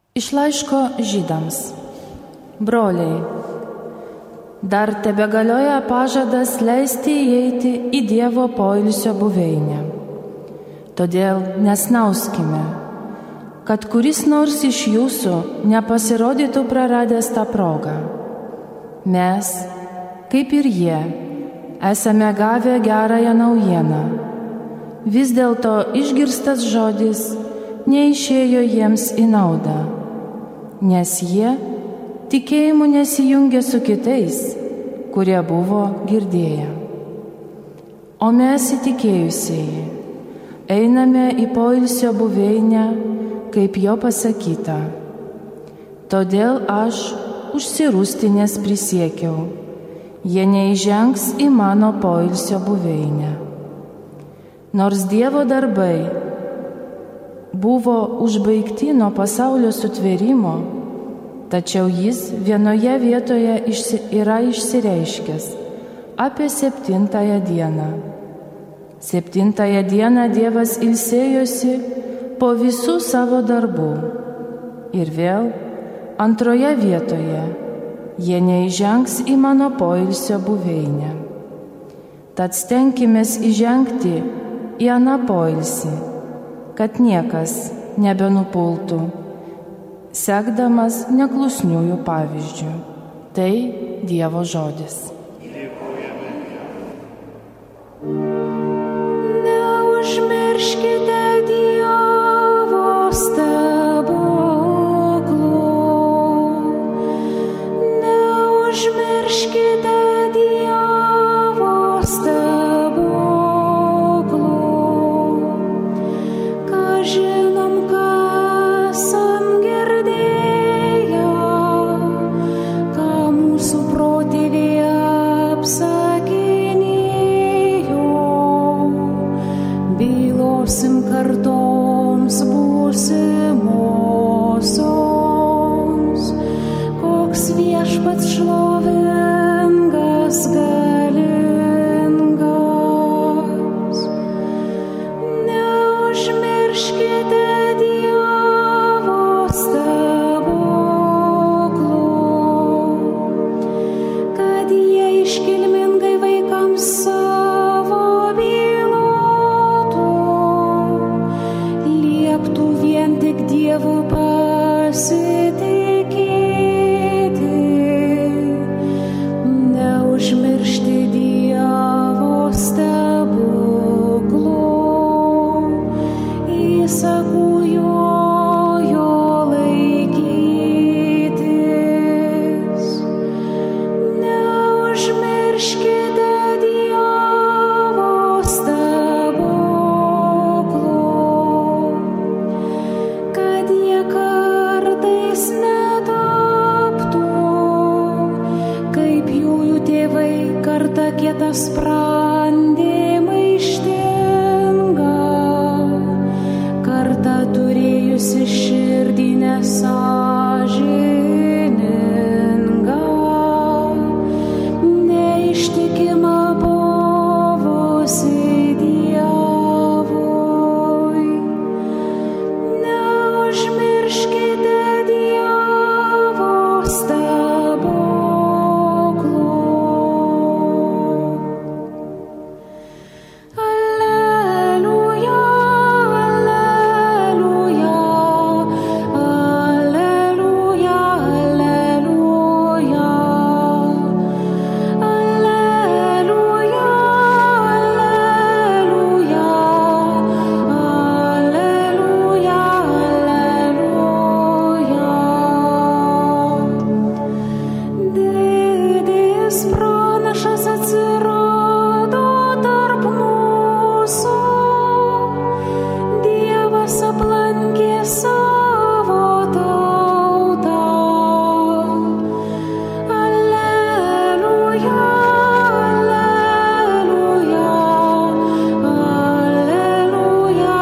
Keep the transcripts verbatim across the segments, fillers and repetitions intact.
Iš laiško Žydams. Broliai, dar tebegalioja pažadas leisti įeiti į Dievo poilsio buveinę. Todėl nesnauskime, kad kuris nors iš jūsų nepasirodytų praradęs tą progą. Mes, kaip ir jie, esame gavę gerąją naujieną. Vis dėlto išgirstas žodis neišėjo jiems į naudą, nes jie tikėjimu nesijungė su kitais, kurie buvo girdėję. O mes įtikėjusieji einame į poilsio buveinę, kaip jo pasakyta. Todėl aš užsirūstinęs prisiekiau, jie neįžengs į mano poilsio buveinę. Nors Dievo darbai buvo užbaigti nuo pasaulio sutvėrimo, tačiau jis vienoje vietoje yra išsireiškęs apie septintąją dieną. Septintąją dieną Dievas ilsėjosi po visų savo darbų. Ir vėl antroje vietoje jie neįžengs į mano poilsio buveinę. Tad stenkimės įžengti į aną poilsį, kad niekas nebenupultų, sekdamas neklusniųjų pavyzdžių. Tai Dievo žodis. Neužmirškite Dievo stebuklų, neužmirškite Dievo stebuklų, ką žinom, ką esam girdėję, ką mūsų protėviai apsakinėjo, bylosim kartoms būsimosioms, koks viešpats šlovingas, galingas. Neužmirškite Dievo stebuklų, kad jie iškilmingai vaikams savo bylotų, lieptų vien tik Dievu pasitikėti, neužmiršti Dievo stebuklų, įsakų jo, jo laikytis. Neužmirškite Dievo stebuklų, kad jie kartais netaptų, kaip jųjų tėvai kartą kietą sprandė maištinga, kartą turėjusi širdį nesąžiningą, neištikima buvusi Dievui. Neužmirškite Dievo stebuklų. Alleluja, alleluja, alleluja, alleluja. Alleluja, alleluja, alleluja, alleluja. Didis pranašas atsirado tarp mūsų, Dievas aplankė savo tautą. Alleluja, alleluja, alleluja,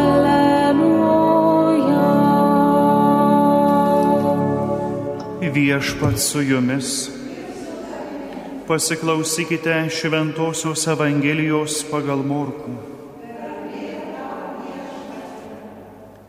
alleluja. Viešpats su jumis. Pasiklausykite Šventosios Evangelijos pagal Morkų.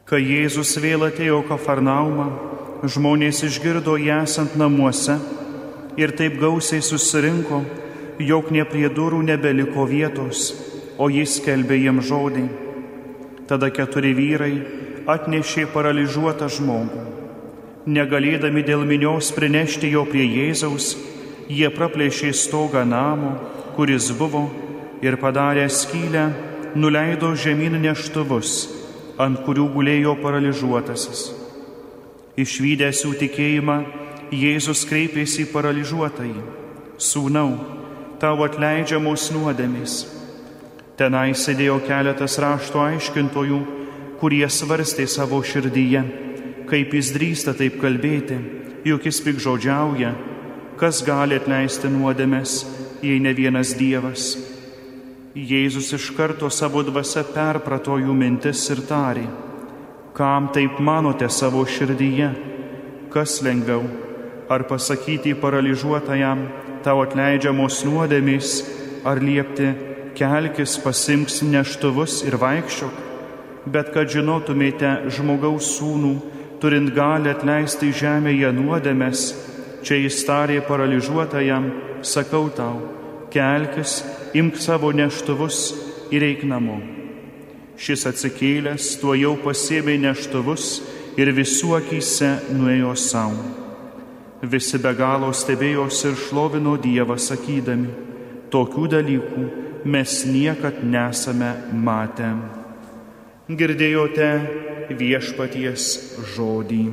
Kai Jėzus vėl atėjo Kafarnaumą, žmonės išgirdo jį esant namuose ir taip gausiai susirinko, jog ne prie durų nebeliko vietos, o jis skelbė jiems žodį. Tada keturi vyrai atnešė paralyžiuotą žmogų. Negalėdami dėl minios prinešti jo prie Jėzaus, jie praplėšė stogą namo, kuris buvo, ir padarę skylę, nuleido žemyn neštuvus, ant kurių gulėjo paralyžiuotasis. Išvydęs jų tikėjimą, Jėzus kreipėsi į paralyžiuotąjį: Sūnau, tau atleidžiamos nuodėmės. Tenai sėdėjo keletas rašto aiškintojų, kurie svarstė savo širdyje, kaip jis drįsta taip kalbėti, juk jis piktžodžiauja, kas gali atleisti nuodėmes, jei ne vienas Dievas. Jėzus iš karto savo dvasia perprato jų mintis ir tarė: Kam taip manote savo širdyje? Kas lengviau, ar pasakyti paralyžiuotajam: Tau atleidžiamos nuodėmės, ar liepti: Kelkis, pasimk neštuvus ir vaikščiok? Bet kad žinotumėte žmogaus sūnų, turint gali atleisti žemėje nuodėmes, čia jis tarė paralyžiuotajam: Sakau tau, kelkis, imk savo neštuvus ir eik namo. Šis atsikėlęs tuojau pasėmė neštuvus ir visų akyse nuėjo savo. Visi be galo stebėjosi ir šlovino Dievą, sakydami: Tokių dalykų mes niekad nesame matę. Girdėjote viešpaties žodį.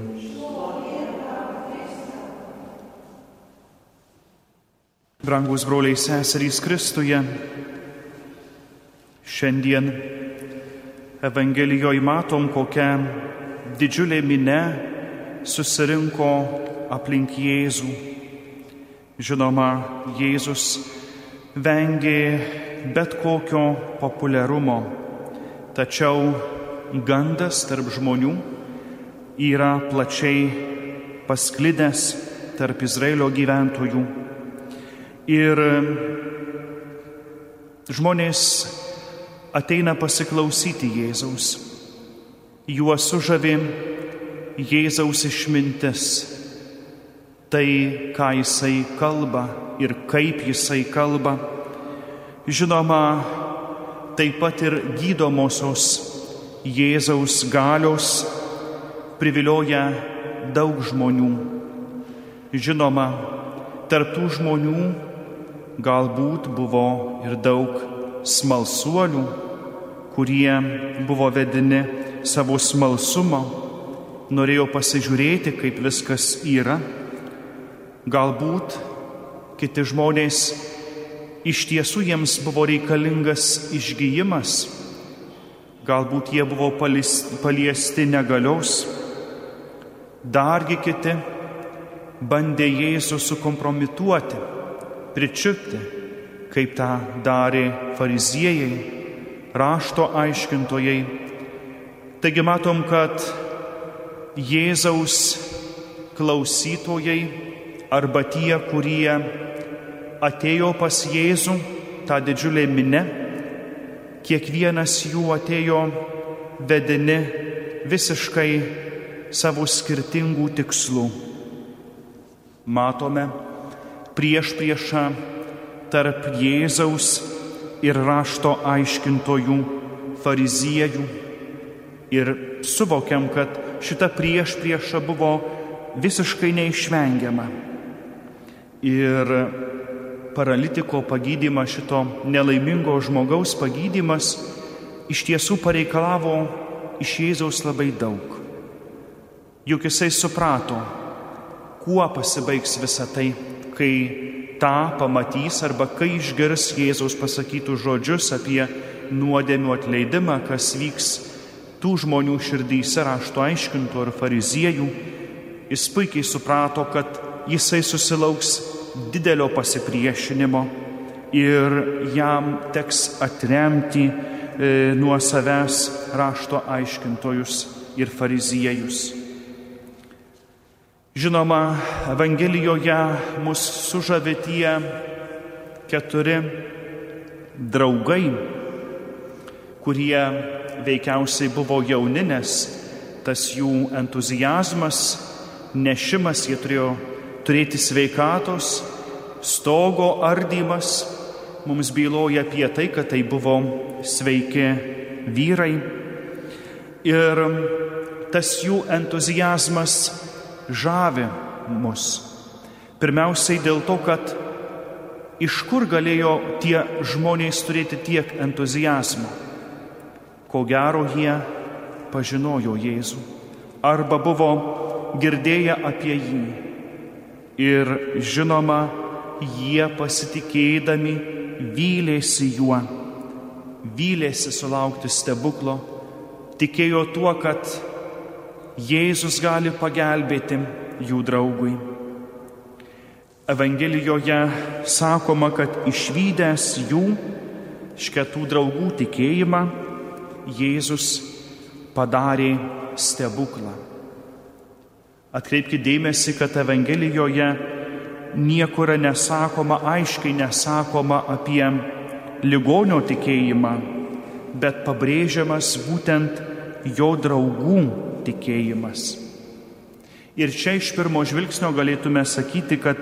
Brangus broliai seserys Kristuje, šiandien Evangelijoje matom, kokia didžiulė minia susirinko aplink Jėzų. Žinoma, Jėzus vengė bet kokio populiarumo, tačiau gandas tarp žmonių yra plačiai pasklidęs tarp Izraelio gyventojų. Ir žmonės ateina pasiklausyti Jėzaus. Juos sužavi Jėzaus išmintis, tai, ką jisai kalba ir kaip jisai kalba. Žinoma, taip pat ir gydomosios Jėzaus galios privilioja daug žmonių. Žinoma, tarp tų žmonių galbūt buvo ir daug smalsuolių, kurie buvo vedini savo smalsumo, norėjo pasižiūrėti, kaip viskas yra. Galbūt kiti žmonės iš tiesų jiems buvo reikalingas išgijimas, galbūt jie buvo paliesti negalios, dargi kiti bandė Jėzų sukompromituoti, pričiupti, kaip tą darė fariziejai, rašto aiškintojai. Taigi matom, kad Jėzaus klausytojai arba tie, kurie atėjo pas Jėzų, tą didžiulę minią, kiekvienas jų atėjo vedini visiškai savo skirtingų tikslų. Matome priešpriešą tarp Jėzaus ir rašto aiškintojų, fariziejų. Ir suvokiam, kad šita priešprieša buvo visiškai neišvengiama. Ir paralitiko pagydymas, šito nelaimingo žmogaus pagydymas iš tiesų pareikalavo iš Jėzaus labai daug. Juk jisai suprato, kuo pasibaigs visa tai, kai tą pamatys arba kai išgirs Jėzaus pasakytų žodžius apie nuodėmių atleidimą, kas vyks tų žmonių širdyse, rašto aiškintų ir fariziejų. Jis puikiai suprato, kad jisai susilauks didelio pasipriešinimo ir jam teks atremti e, nuo savęs rašto aiškintojus ir fariziejus. Žinoma, Evangelijoje mus sužavi tie keturi draugai, kurie veikiausiai buvo jauni, nes tas jų entuzijazmas, nešimas, jie turėjo turėti sveikatos, stogo ardymas, mums byloja apie tai, kad tai buvo sveiki vyrai. Ir tas jų entuzijazmas žavi mus. Pirmiausiai dėl to, kad iš kur galėjo tie žmonės turėti tiek entuzijazmo? Ko gero jie pažinojo Jėzų arba buvo girdėję apie jį. Ir žinoma, jie pasitikėdami vylėsi juo, vylėsi sulaukti stebuklo, tikėjo tuo, kad Jėzus gali pagelbėti jų draugui. Evangelijoje sakoma, kad išvydęs jų, šketų draugų tikėjimą, Jėzus padarė stebuklą. Atkreipkite dėmesį, kad Evangelijoje niekur nesakoma, aiškiai nesakoma apie ligonio tikėjimą, bet pabrėžiamas būtent jo draugų tikėjimas. Ir čia iš pirmo žvilgsnio galėtume sakyti, kad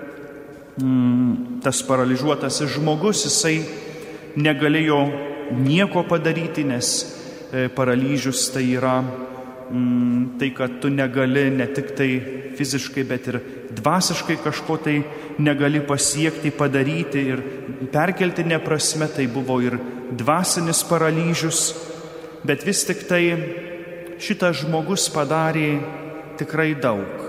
mm, tas paralyžiuotasis žmogus, jisai negalėjo nieko padaryti, nes e, paralyžius tai yra mm, tai, kad tu negali ne tik tai fiziškai, bet ir dvasiškai kažko tai negali pasiekti, padaryti ir perkeltinė prasme, tai buvo ir dvasinis paralyžius, bet vis tik tai šitas žmogus padarė tikrai daug.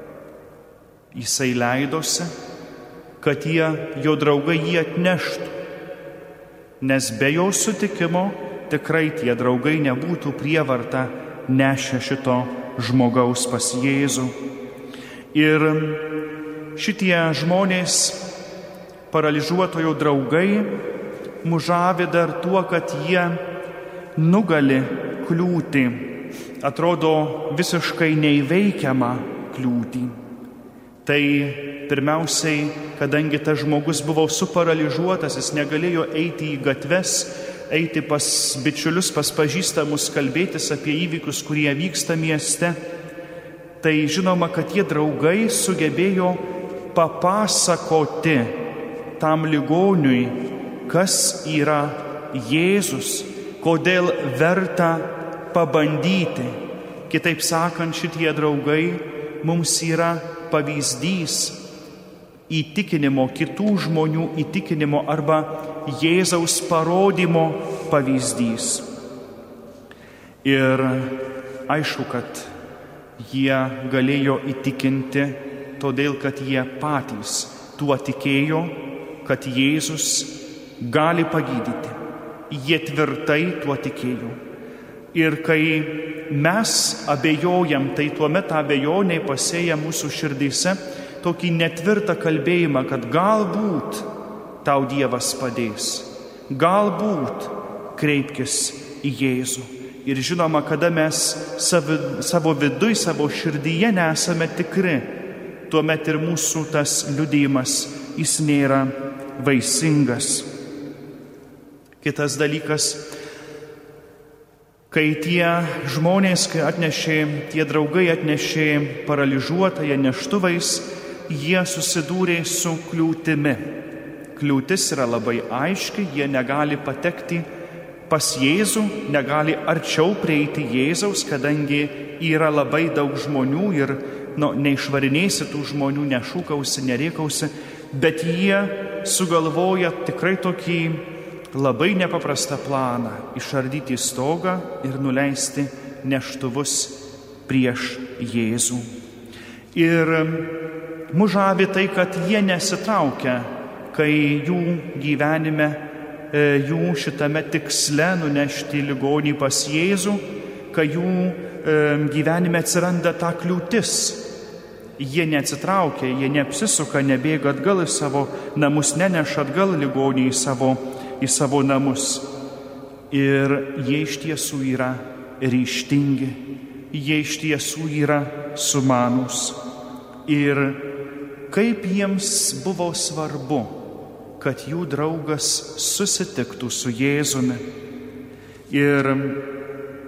Jisai leidosi, kad jie, jo draugai jį atneštų, nes be jo sutikimo tikrai tie draugai nebūtų prievarta nešę šito žmogaus pas Jėzų. Ir šitie žmonės, paralyžiuotojo draugai, mus žavi dar tuo, kad jie nugali kliūtį, atrodo visiškai neįveikiamą kliūtį. Tai pirmiausiai, kadangi tas žmogus buvo suparalyžiuotas, jis negalėjo eiti į gatves, eiti pas bičiulius, pas pažįstamus, kalbėtis apie įvykius, kurie vyksta mieste, tai žinoma, kad tie draugai sugebėjo papasakoti tam ligoniui, kas yra Jėzus, kodėl verta pabandyti. Kitaip sakant, šitie draugai mums yra pavyzdys įtikinimo, kitų žmonių įtikinimo arba Jėzaus parodymo pavyzdys. Ir aišku, kad jie galėjo įtikinti, todėl kad jie patys tuo tikėjo, kad Jėzus gali pagydyti. Jie tvirtai tuo tikėjo. Ir kai mes abejojam, tai tuomet abejonė pasėja mūsų širdyse tokį netvirtą kalbėjimą, kad galbūt tau Dievas padės, galbūt kreipkis į Jėzų. Ir žinoma, kada mes savi, savo viduj, savo širdyje nesame tikri, tuomet ir mūsų tas liudijimas, jis nėra vaisingas. Kitas dalykas, kai tie žmonės, kai atnešė, tie draugai atnešė paralyžiuotąją neštuvais, jie susidūrė su kliūtimi. Kliūtis yra labai aiški, jie negali patekti pas Jėzų, negali arčiau prieiti Jėzaus, kadangi yra labai daug žmonių ir nu, neišvarinėsi tų žmonių, nešūkausi, nerėkausi, bet jie sugalvoja tikrai tokį labai nepaprastą planą – išardyti stogą ir nuleisti neštuvus prieš Jėzų. Ir mus žavi tai, kad jie nesitraukia, kai jų gyvenime, jų šitame tiksle nunešti ligonį pas Jėzų, kai jų gyvenime atsiranda ta kliūtis. Jie neatsitraukia, jie neapsisuka, nebėga atgal į savo namus, neneša atgal ligonį į savo į savo namus. Ir jie iš tiesų yra ryžtingi, jie iš tiesų yra sumanūs. Ir kaip jiems buvo svarbu, kad jų draugas susitiktų su Jėzumi. Ir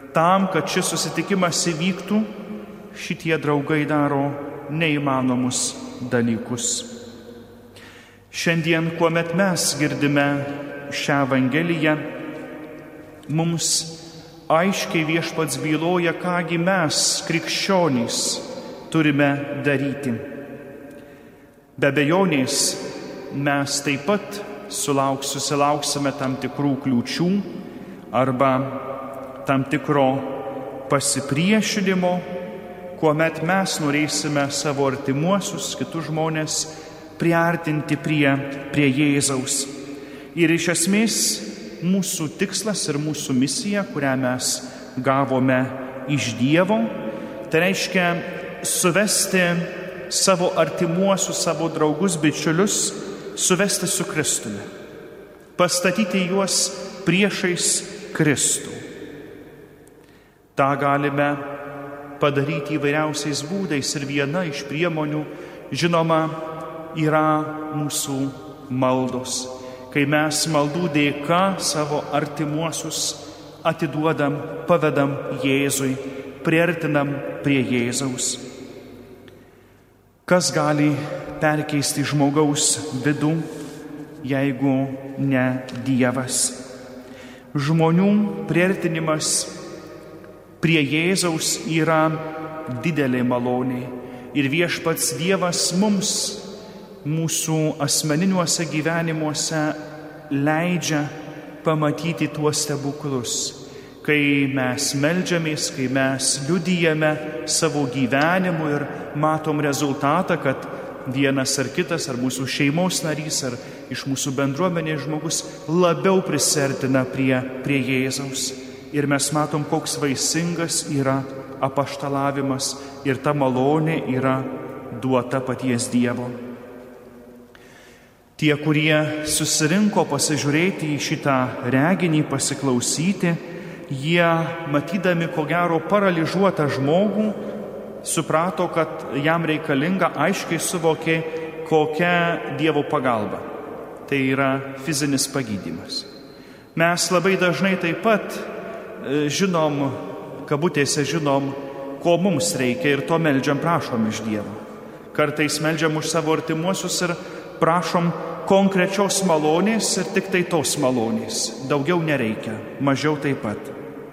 tam, kad šis susitikimas įvyktų, šitie draugai daro neįmanomus dalykus. Šiandien, kuomet mes girdime šią Evangeliją, mums aiškiai Viešpats byloja, kągi mes, krikščionys, turime daryti. Be abejonės, mes taip pat sulauks, susilauksime tam tikrų kliūčių arba tam tikro pasipriešinimo, kuomet mes norėsime savo artimuosius, kitus žmonės priartinti prie, prie Jėzaus. Ir iš esmės mūsų tikslas ir mūsų misija, kurią mes gavome iš Dievo, tai reiškia suvesti savo artimuosius, savo draugus, bičiulius, suvesti su Kristumi, pastatyti juos priešais Kristų. Ta galime padaryti įvairiausiais būdais ir viena iš priemonių, žinoma, yra mūsų maldos. Kai mes maldų dėka savo artimuosius atiduodam, pavedam Jėzui, priartinam prie Jėzaus. Kas gali perkeisti žmogaus vidų, jeigu ne Dievas? Žmonių priartinimas prie Jėzaus yra didelė malonė ir Viešpats Dievas mums mūsų asmeniniuose gyvenimuose leidžia pamatyti tuos stebuklus, kai mes meldžiamės, kai mes liudijame savo gyvenimu ir matom rezultatą, kad vienas ar kitas, ar mūsų šeimos narys, ar iš mūsų bendruomenės žmogus labiau prisertina prie, prie Jėzaus. Ir mes matom, koks vaisingas yra apaštalavimas ir ta malonė yra duota paties Dievo. Tie, kurie susirinko pasižiūrėti į šitą reginį, pasiklausyti, jie, matydami ko gero paralyžiuotą žmogų, suprato, kad jam reikalinga, aiškiai suvokė, kokia Dievo pagalba. Tai yra fizinis pagydymas. Mes labai dažnai taip pat žinom, kabutėse žinom, ko mums reikia ir to meldžiam, prašom iš Dievo. Kartais meldžiam už savo artimuosius ir prašom konkrečios malonės ir tik tai tos malonės. Daugiau nereikia, mažiau taip pat.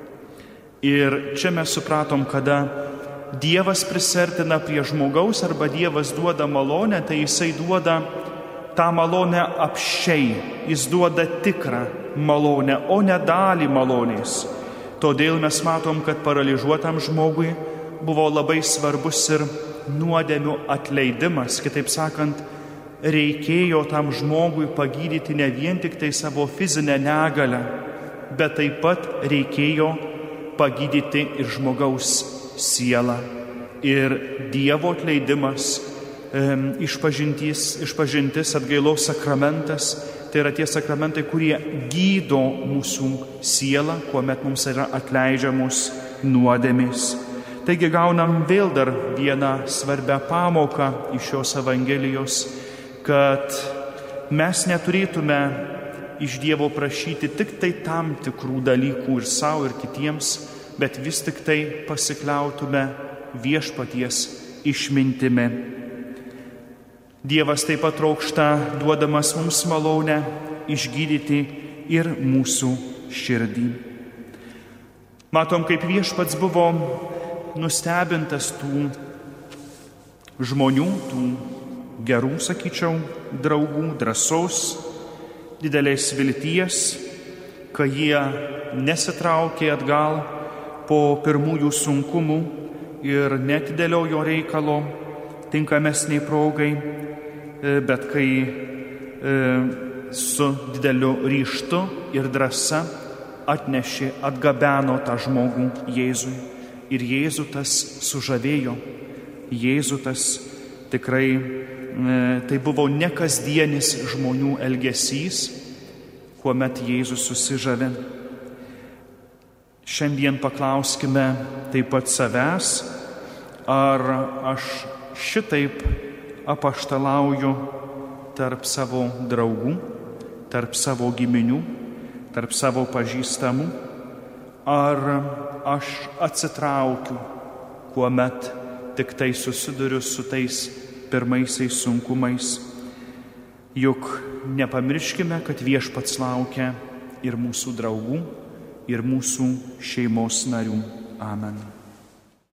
Ir čia mes supratom, kada Dievas prisertina prie žmogaus arba Dievas duoda malonę, tai jisai duoda tą malonę apsčiai, jis duoda tikrą malonę, o ne dalį malonės. Todėl mes matom, kad paralyžiuotam žmogui buvo labai svarbus ir nuodėmių atleidimas. Kitaip sakant, reikėjo tam žmogui pagydyti ne vien tik tai savo fizinę negalę, bet taip pat reikėjo pagydyti ir žmogaus sielą. Ir Dievo atleidimas, e, išpažintis, išpažintis, atgailos sakramentas, tai yra tie sakramentai, kurie gydo mūsų sielą, kuomet mums yra atleidžiamos nuodėmės. Taigi gaunam vėl dar vieną svarbią pamoką iš šios Evangelijos, kad mes neturėtume iš Dievo prašyti tik tai tam tikrų dalykų ir savo, ir kitiems, bet vis tik tai pasikliautume Viešpaties išmintimi. Dievas taip pat trokšta, duodamas mums malonę, išgydyti ir mūsų širdį. Matom, kaip Viešpats buvo nustebintas tų žmonių, tų gerų, sakyčiau, draugų, drąsos, didelės vilties, kai jie nesitraukė atgal po pirmųjų sunkumų ir netidėliojo reikalo tinkamesniai progai, bet kai su dideliu ryžtu ir drąsa atnešė, atgabeno tą žmogų Jėzui. Ir Jėzų tas sužavėjo. Jėzų tas tikrai tai buvo nekasdienis žmonių elgesys, kuomet Jėzus susižavė. Šiandien paklauskime taip pat savęs, ar aš šitaip apaštalauju tarp savo draugų, tarp savo giminių, tarp savo pažįstamų, Ar aš atsitraukiu, kuomet tik tai susiduriu su tais pirmaisiais sunkumais? Juk nepamirškime, kad Viešpats laukia ir mūsų draugų, ir mūsų šeimos narių. Amen.